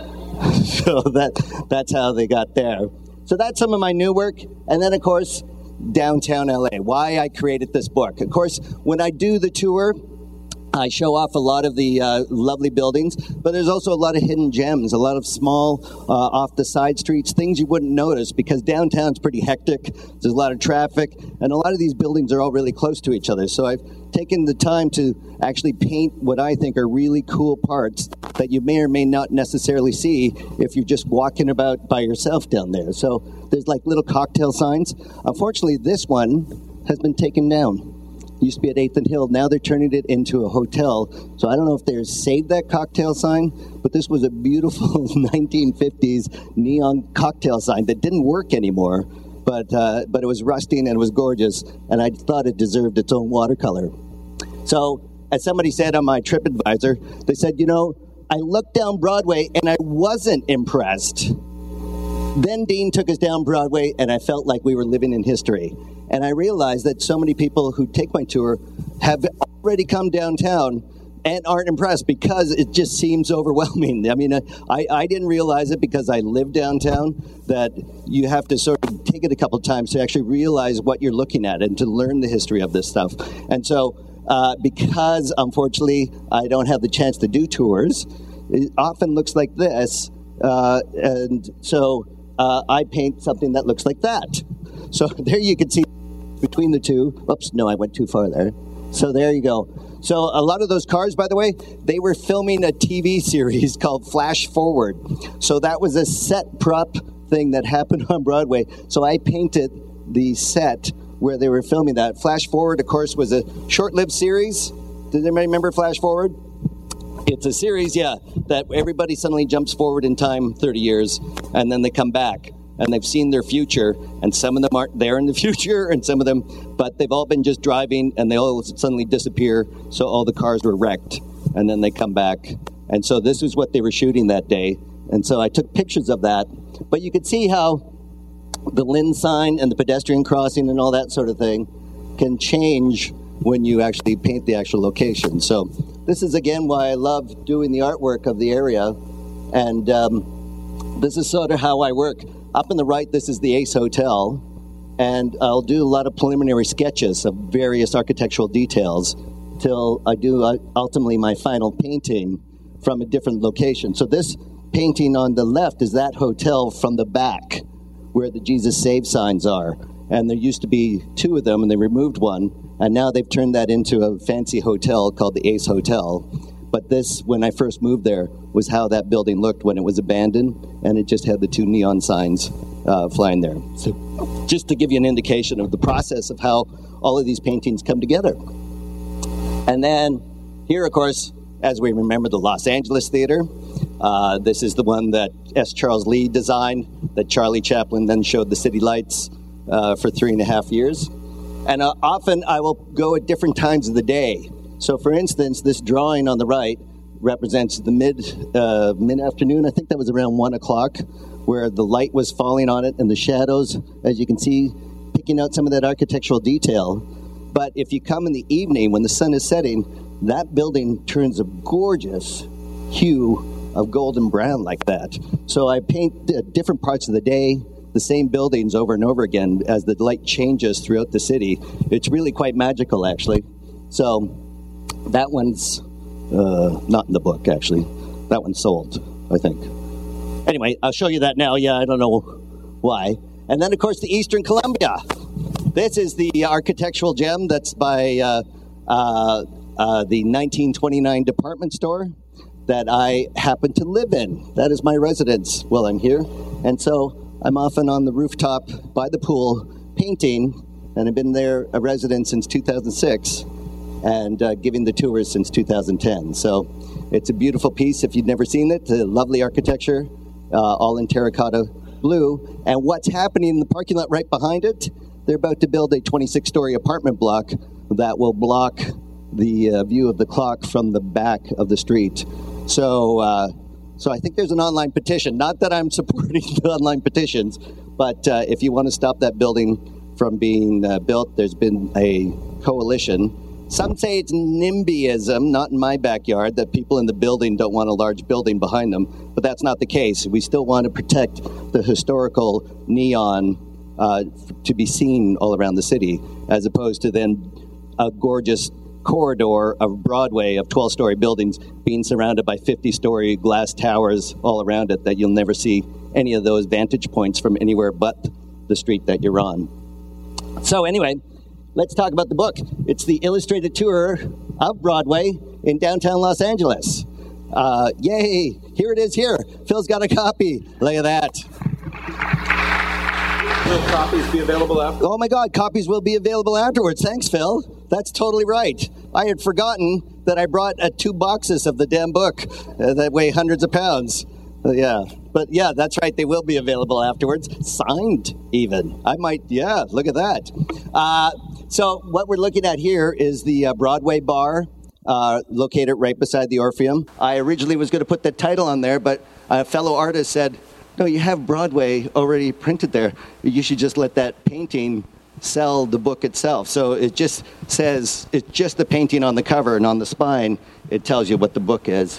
so that that's how they got there. So that's some of my new work. And then, of course, downtown L A, why I created this book. Of course, when I do the tour, I show off a lot of the uh, lovely buildings, but there's also a lot of hidden gems, a lot of small, uh, off-the-side streets, things you wouldn't notice, because downtown's pretty hectic. There's a lot of traffic, and a lot of these buildings are all really close to each other. So I've taken the time to actually paint what I think are really cool parts that you may or may not necessarily see if you're just walking about by yourself down there. So there's like little cocktail signs. Unfortunately, this one has been taken down. Used to be at eighth and Hill. Now they're turning it into a hotel. So I don't know if they saved that cocktail sign, but this was a beautiful nineteen fifties neon cocktail sign that didn't work anymore, but uh, but it was rusting and it was gorgeous, and I thought it deserved its own watercolor. So as somebody said on my TripAdvisor, they said, you know, I looked down Broadway and I wasn't impressed. Then Dean took us down Broadway and I felt like we were living in history. And I realized that so many people who take my tour have already come downtown and aren't impressed because it just seems overwhelming. I mean, I, I didn't realize it because I live downtown, that you have to sort of take it a couple times to actually realize what you're looking at and to learn the history of this stuff. And so uh, because, unfortunately, I don't have the chance to do tours, it often looks like this. Uh, and so uh, I paint something that looks like that. So there you can see between the two. Oops, no, I went too far there. So there you go. So a lot of those cars, by the way, they were filming a T V series called Flash Forward. So that was a set prop thing that happened on Broadway. So I painted the set where they were filming that. Flash Forward, of course, was a short-lived series. Does anybody remember Flash Forward? It's a series, yeah, that everybody suddenly jumps forward in time thirty years, and then they come back. And they've seen their future, and some of them aren't there in the future, and some of them, but they've all been just driving, and they all suddenly disappear, so all the cars were wrecked, and then they come back. And so this is what they were shooting that day, and so I took pictures of that. But you could see how the Lynn sign and the pedestrian crossing and all that sort of thing can change when you actually paint the actual location. So this is, again, why I love doing the artwork of the area, and um, this is sort of how I work. Up in the right, this is the Ace Hotel, and I'll do a lot of preliminary sketches of various architectural details till I do uh, ultimately my final painting from a different location. So this painting on the left is that hotel from the back where the Jesus Save signs are. And there used to be two of them, and they removed one, and now they've turned that into a fancy hotel called the Ace Hotel. But this, when I first moved there, was how that building looked when it was abandoned, and it just had the two neon signs uh, flying there. So just to give you an indication of the process of how all of these paintings come together. And then here, of course, as we remember, the Los Angeles Theater. Uh, this is the one that S. Charles Lee designed, that Charlie Chaplin then showed the city lights uh, for three and a half years. And uh, often I will go at different times of the day. So, for instance, this drawing on the right represents the mid, uh, mid-afternoon. I think that was around one o'clock, where the light was falling on it and the shadows, as you can see, picking out some of that architectural detail. But if you come in the evening when the sun is setting, that building turns a gorgeous hue of golden brown like that. So I paint uh, different parts of the day, the same buildings over and over again as the light changes throughout the city. It's really quite magical, actually. So that one's uh, not in the book, actually. That one's sold, I think. Anyway, I'll show you that now. Yeah, I don't know why. And then, of course, the Eastern Columbia. This is the architectural gem that's by uh, uh, uh, the nineteen twenty-nine department store that I happen to live in. That is my residence while I'm here. And so I'm often on the rooftop by the pool painting, and I've been there a resident since two thousand six and uh, giving the tours since two thousand ten. So it's a beautiful piece if you've never seen it. The lovely architecture, uh, all in terracotta blue. And what's happening in the parking lot right behind it, they're about to build a twenty-six story apartment block that will block the uh, view of the clock from the back of the street. So uh, so I think there's an online petition. Not that I'm supporting the online petitions, but uh, if you want to stop that building from being uh, built, there's been a coalition. Some say it's NIMBYism, not in my backyard, that people in the building don't want a large building behind them, but that's not the case. We still want to protect the historical neon uh, to be seen all around the city, as opposed to then a gorgeous corridor of Broadway of twelve story buildings being surrounded by fifty story glass towers all around it that you'll never see any of those vantage points from anywhere but the street that you're on. So anyway, let's talk about the book. It's the illustrated tour of Broadway in downtown Los Angeles. Uh, yay, here it is here. Phil's got a copy. Look at that. Will copies be available after? Oh my God, copies will be available afterwards. Thanks, Phil. That's totally right. I had forgotten that I brought uh, two boxes of the damn book uh, that weigh hundreds of pounds. Uh, yeah, but yeah, that's right. They will be available afterwards. Signed, even. I might, yeah, look at that. Uh, so what we're looking at here is the uh, Broadway bar, uh, located right beside the Orpheum. I originally was going to put the title on there, but a fellow artist said, no, you have Broadway already printed there. You should just let that painting sell the book itself. So it just says, it's just the painting on the cover, and on the spine, it tells you what the book is.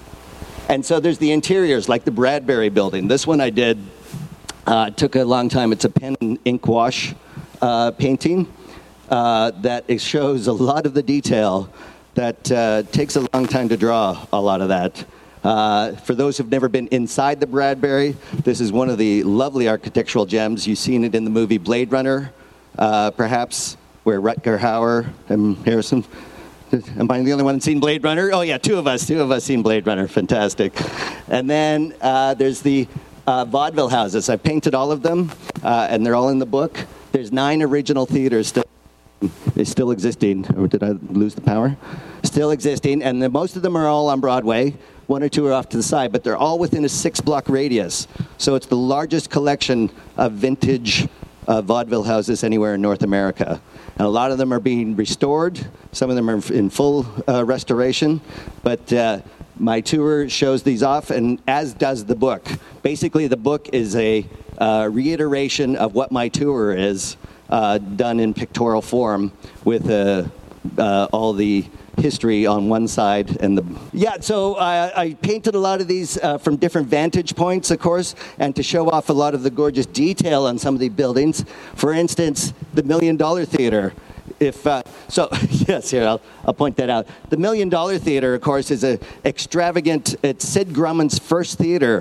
And so there's the interiors, like the Bradbury building. This one I did, uh, took a long time. It's a pen and ink wash uh, painting uh, that it shows a lot of the detail that uh, takes a long time to draw a lot of that. Uh, for those who've never been inside the Bradbury, this is one of the lovely architectural gems. You've seen it in the movie Blade Runner, uh, perhaps, where Rutger Hauer and Harrison. Am I the only one that's seen Blade Runner? Oh yeah, two of us, two of us seen Blade Runner. Fantastic. And then uh, there's the uh, vaudeville houses. I've painted all of them, uh, and they're all in the book. There's nine original theaters still. It's still existing. Or did I lose the power? Still existing, and the, most of them are all on Broadway. One or two are off to the side, but they're all within a six-block radius. So it's the largest collection of vintage uh, vaudeville houses anywhere in North America. And a lot of them are being restored. Some of them are in full uh, restoration. But uh, my tour shows these off, and as does the book. Basically, the book is a uh, reiteration of what my tour is, uh, done in pictorial form with uh, uh, all the history on one side and the yeah so uh, I painted a lot of these uh, from different vantage points, of course, and to show off a lot of the gorgeous detail on some of the buildings. For instance, the Million Dollar Theater. If uh, so yes, here I'll, I'll point that out. The Million Dollar Theater, of course, is a extravagant, it's Sid Grumman's first theater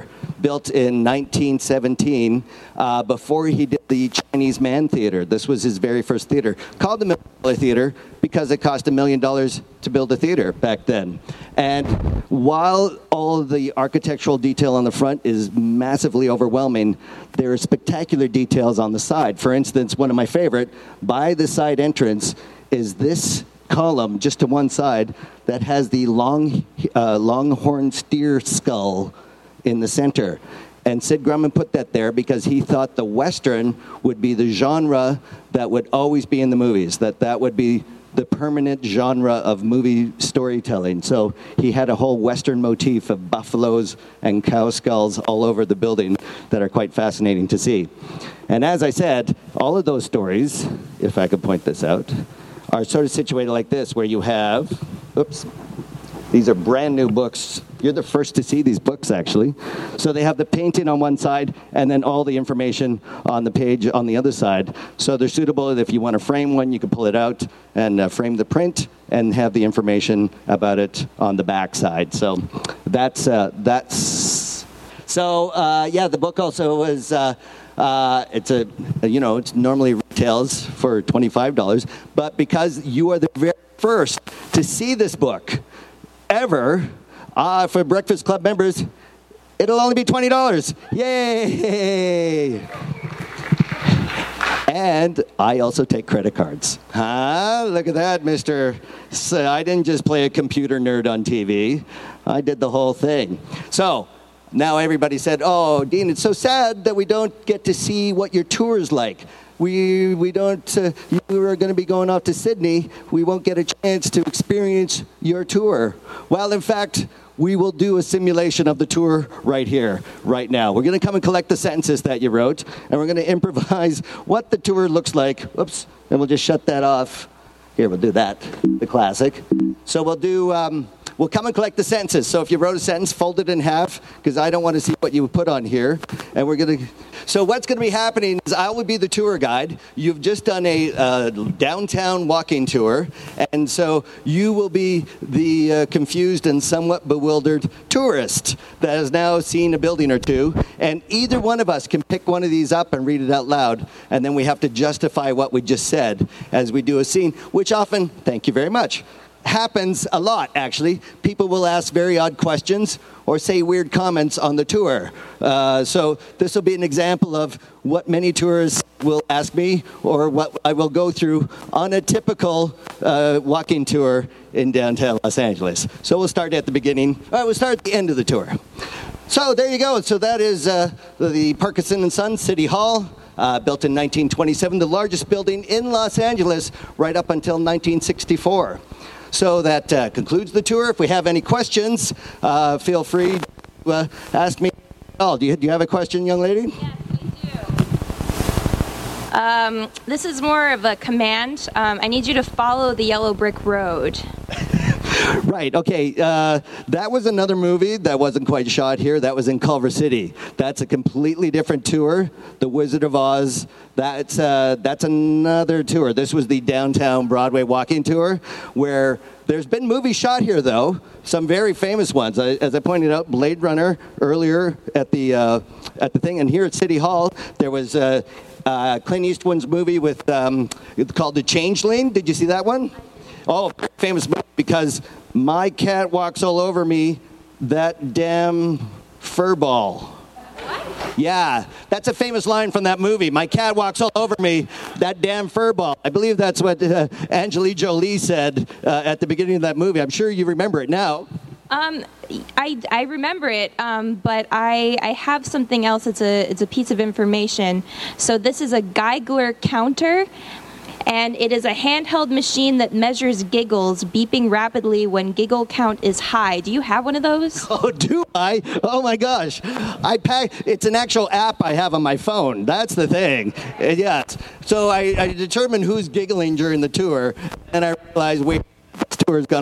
built in nineteen seventeen uh, before he did the Chinese Man Theater. This was his very first theater, called the Million Dollar Theater because it cost a million dollars to build a theater back then. And while all of the architectural detail on the front is massively overwhelming, there are spectacular details on the side. For instance, one of my favorite, by the side entrance, is this column just to one side that has the long uh, longhorn steer skull in the center. And Sid Grumman put that there because he thought the Western would be the genre that would always be in the movies, that that would be the permanent genre of movie storytelling. So he had a whole Western motif of buffaloes and cow skulls all over the building that are quite fascinating to see. And as I said, all of those stories, if I could point this out, are sort of situated like this, where you have, oops, these are brand new books. You're the first to see these books, actually. So they have the painting on one side and then all the information on the page on the other side. So they're suitable if you want to frame one, you can pull it out and uh, frame the print and have the information about it on the back side. So that's, uh, that's, so uh, yeah, the book also was, uh, uh, it's a, you know, it's normally retails for twenty-five dollars, but because you are the very first to see this book ever, uh, for Breakfast Club members, it'll only be twenty dollars. Yay! And I also take credit cards. Huh? Look at that, Mister So I didn't just play a computer nerd on T V. I did the whole thing. So now everybody said, oh, Dean, it's so sad that we don't get to see what your tour is like. We we don't, uh, you are going to be going off to Sydney. We won't get a chance to experience your tour. Well, in fact, we will do a simulation of the tour right here, right now. We're going to come and collect the sentences that you wrote, and we're going to improvise what the tour looks like. Oops, and we'll just shut that off. Here, we'll do that, the classic. So we'll do, um, we'll come and collect the sentences. So if you wrote a sentence, fold it in half, because I don't want to see what you put on here. And we're going to, so what's going to be happening is I will be the tour guide. You've just done a uh, downtown walking tour. And so you will be the uh, confused and somewhat bewildered tourist that has now seen a building or two. And either one of us can pick one of these up and read it out loud. And then we have to justify what we just said as we do a scene, which often, thank you very much, happens a lot, actually. People will ask very odd questions or say weird comments on the tour. Uh, so this will be an example of what many tourists will ask me or what I will go through on a typical uh, walking tour in downtown Los Angeles. So we'll start at the beginning. All right, we'll start at the end of the tour. So there you go. So that is uh, the Parkinson and Sons City Hall. Uh, built in nineteen twenty-seven, the largest building in Los Angeles right up until nineteen sixty-four. So that uh, concludes the tour. If we have any questions, uh, feel free to uh, ask me. Oh, do you, do you have a question, young lady? Yes, we do. Um, this is more of a command. Um, I need you to follow the yellow brick road. Right, okay. Uh, that was another movie that wasn't quite shot here. That was in Culver City. That's a completely different tour. The Wizard of Oz, that's, uh, that's another tour. This was the downtown Broadway walking tour, where there's been movies shot here, though, some very famous ones. I, as I pointed out, Blade Runner earlier at the, uh, at the thing, and here at City Hall, there was uh, uh, Clint Eastwood's movie with um, called The Changeling. Did you see that one? Oh, famous movie because my cat walks all over me, that damn fur ball. Yeah, that's a famous line from that movie. My cat walks all over me, that damn fur ball. I believe that's what uh, Angelina Jolie said uh, at the beginning of that movie. I'm sure you remember it now. Um, I, I remember it, um, but I, I have something else. It's a, it's a piece of information. So this is a Geigler counter. And it is a handheld machine that measures giggles, beeping rapidly when giggle count is high. Do you have one of those? Oh, do I? Oh, my gosh. I pack, it's an actual app I have on my phone. That's the thing. And yes. So I, I determine who's giggling during the tour, and I realize, wait, this tour's gone up.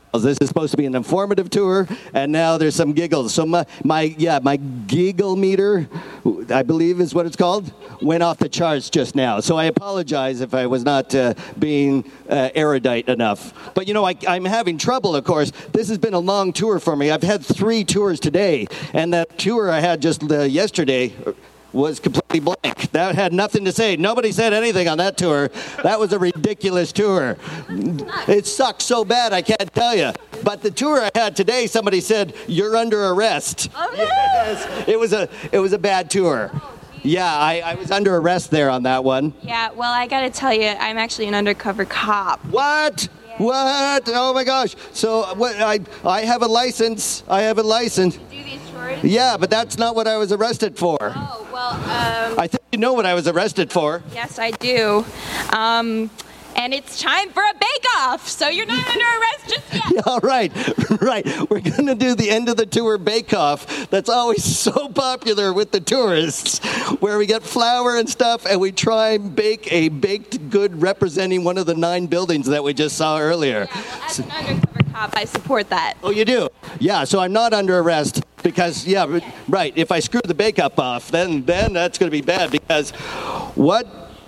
This is supposed to be an informative tour, and now there's some giggles. So my, my yeah, my giggle meter, I believe is what it's called, went off the charts just now. So I apologize if I was not uh, being uh, erudite enough. But, you know, I, I'm having trouble, of course. This has been a long tour for me. I've had three tours today, and that tour I had just uh, yesterday was completely blank. That had nothing to say. Nobody said anything on that tour. That was a ridiculous tour. It sucked so bad, I can't tell you. But the tour I had today, somebody said, "You're under arrest." Oh, no. Yes. It was a, it was a bad tour. Yeah, I, I was under arrest there on that one. Yeah, well, I got to tell you, I'm actually an undercover cop. What? Yeah. What? Oh, my gosh. So what? I, I have a license. I have a license. Do these tours? Yeah, but that's not what I was arrested for. Oh. Well, um, I think you know what I was arrested for. Yes, I do. Um, and it's time for a bake-off, so you're not under arrest just yet. Yeah, all right, right. We're going to do the end of the tour bake-off. That's always so popular with the tourists, where we get flour and stuff, and we try and bake a baked good representing one of the nine buildings that we just saw earlier. Yeah, well, as an undercover cop, I support that. Oh, you do? Yeah, so I'm not under arrest. Because, yeah, okay. Right, if I screw the bake-up off, then, then that's going to be bad. Because what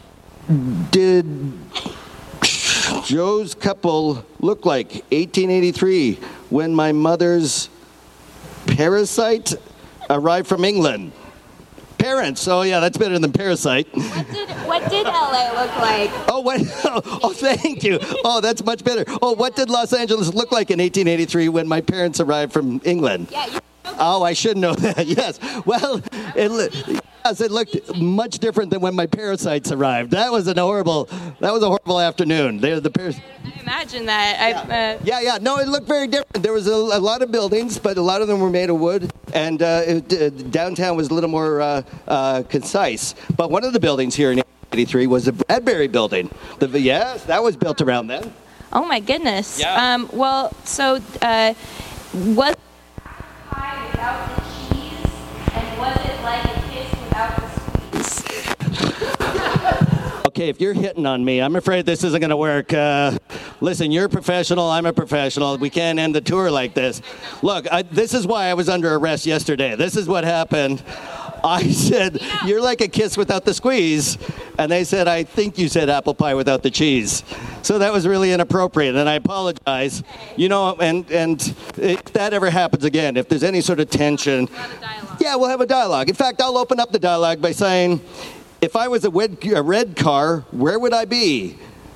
did Joe's couple look like eighteen eighty-three when my mother's parasite arrived from England? Parents. Oh, yeah, that's better than Parasite. What did, what did L A look like? Oh, what? Oh, thank you. Oh, that's much better. Oh, what did Los Angeles look like in eighteen eighty-three when my parents arrived from England? Yeah, you Oh, I should know that. Yes. Well, it, yes, it looked much different than when my parasites arrived. That was an horrible. That was a horrible afternoon. They the paras- I imagine that. I, uh, yeah, yeah. No, it looked very different. There was a, a lot of buildings, but a lot of them were made of wood, and uh, it, uh, downtown was a little more uh, uh, concise. But one of the buildings here in eighty-three was the Bradbury Building. The yes, that was built around then. Oh my goodness. Yeah. Um, well, so uh, was pie without the cheese, and was it like a kiss without the squeeze? Okay, if you're hitting on me, I'm afraid this isn't going to work. Uh, listen, you're a professional. I'm a professional. We can't end the tour like this. Look, I, this is why I was under arrest yesterday. This is what happened. I said, "You're like a kiss without the squeeze." And they said, "I think you said apple pie without the cheese." So that was really inappropriate, and I apologize. You know, and, and if that ever happens again, if there's any sort of tension, yeah, we'll have a dialogue. In fact, I'll open up the dialogue by saying, if I was a red, a red car, where would I be?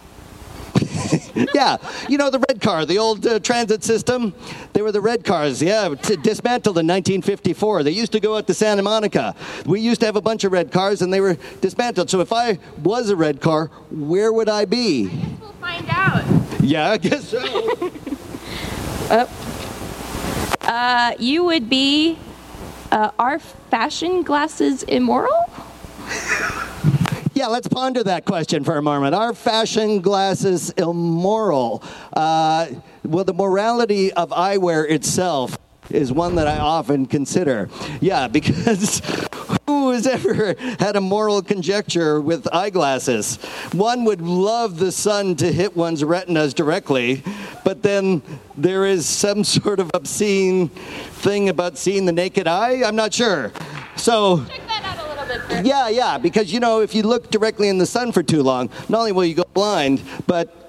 Yeah, you know, the red car, the old uh, transit system, they were the red cars, yeah, t- dismantled in nineteen fifty-four. They used to go out to Santa Monica. We used to have a bunch of red cars, and they were dismantled. So if I was a red car, where would I be? I guess we'll find out. Yeah, I guess so. uh, uh, you would be, uh, are fashion glasses immoral? Yeah, let's ponder that question for a moment. Are fashion glasses immoral? Uh, well, the morality of eyewear itself is one that I often consider. Yeah, because who has ever had a moral conjecture with eyeglasses? One would love the sun to hit one's retinas directly, but then there is some sort of obscene thing about seeing the naked eye? I'm not sure. So... Yeah, yeah, because, you know, if you look directly in the sun for too long, not only will you go blind, but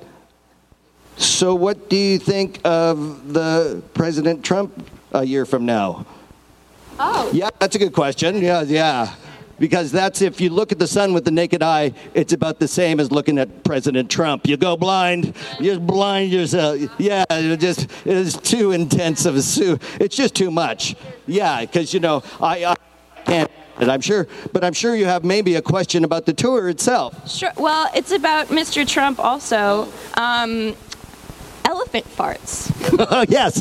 so what do you think of the President Trump a year from now? Oh. Yeah, that's a good question. Yeah, yeah. Because that's, if you look at the sun with the naked eye, it's about the same as looking at President Trump. You go blind, you blind yourself. Yeah, it just, it's too intense of a suit. It's just too much. Yeah, because, you know, I, I can't. And I'm sure, but I'm sure you have maybe a question about the tour itself. Sure. Well, it's about Mister Trump also. Um, elephant farts. Yes.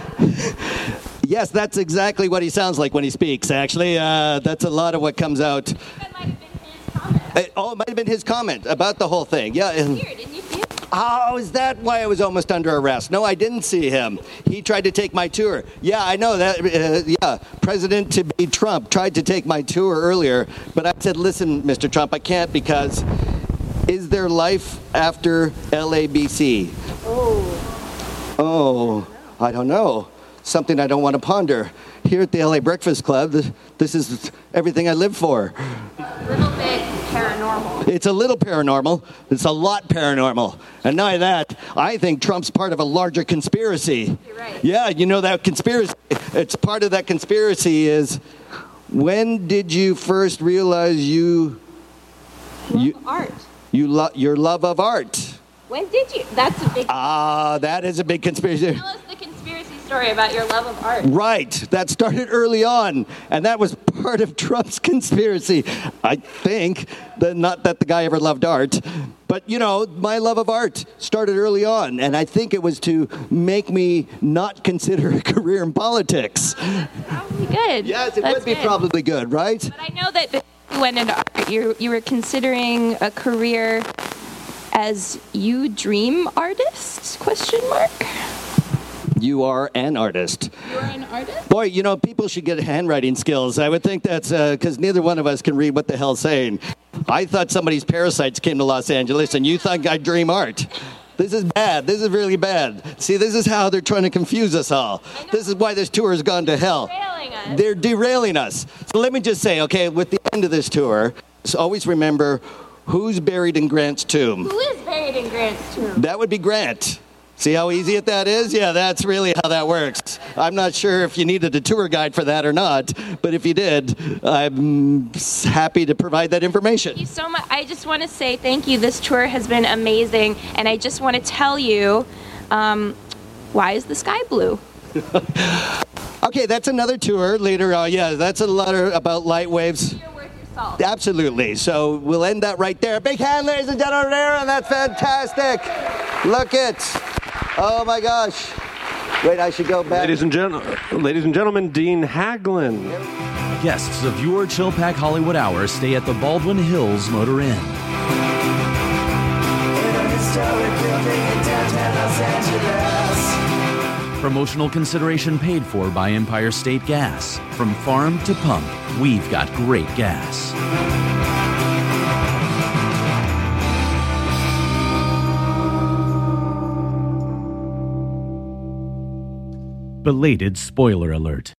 Yes, that's exactly what he sounds like when he speaks, actually. Uh, that's a lot of what comes out. That might have been his comment. Uh, oh, it might have been his comment about the whole thing. Yeah. Here, didn't you see it? Oh, is that why I was almost under arrest? No, I didn't see him. He tried to take my tour. Yeah, I know that. Uh, yeah, President-to-be Trump tried to take my tour earlier, but I said, "Listen, Mister Trump, I can't because is there life after L A B C?" Oh. Oh, I don't know. Something I don't want to ponder. Here at the L A Breakfast Club, th- this is everything I live for. A little bit paranormal. It's a little paranormal. It's a lot paranormal. And not only that, I think Trump's part of a larger conspiracy. You're right. Yeah, you know that conspiracy. It's part of that conspiracy is, when did you first realize you... Love you art. You lo- your love of art. When did you? That's a big... Ah, that is a big conspiracy. Tell us the conspiracy story about your love of art. Right. That started early on, and that was part of Trump's conspiracy. I think, that not that the guy ever loved art, but, you know, my love of art started early on, and I think it was to make me not consider a career in politics. Probably good. Yes, it That's would be good. probably good, right? But I know that before you went into art, you, you were considering a career as you dream artist, question mark? You are an artist. You're an artist? Boy, you know, people should get handwriting skills. I would think that's because uh, neither one of us can read what the hell's saying. I thought somebody's parasites came to Los Angeles, and you thought I dream art. This is bad. This is really bad. See, this is how they're trying to confuse us all. This is why this tour has gone to hell. Derailing us. They're derailing us. So let me just say, okay, with the end of this tour, so always remember who's buried in Grant's tomb. Who is buried in Grant's tomb? That would be Grant. See how easy it that is? Yeah, that's really how that works. I'm not sure if you needed a tour guide for that or not, but if you did, I'm happy to provide that information. Thank you so much. I just want to say thank you. This tour has been amazing, and I just want to tell you, um, why is the sky blue? Okay, that's another tour later on. Yeah, that's a letter about light waves. You're worth your salt. Absolutely. So we'll end that right there. Big hand, ladies and gentlemen, Aaron. That's fantastic. Look it. Oh my gosh. Wait, I should go back. Ladies and, gen- ladies and gentlemen, Dean Haglund. Guests of your Chill Pack Hollywood Hour stay at the Baldwin Hills Motor Inn. In a historic building in downtown Los Angeles. Promotional consideration paid for by Empire State Gas. From farm to pump, we've got great gas. Belated spoiler alert.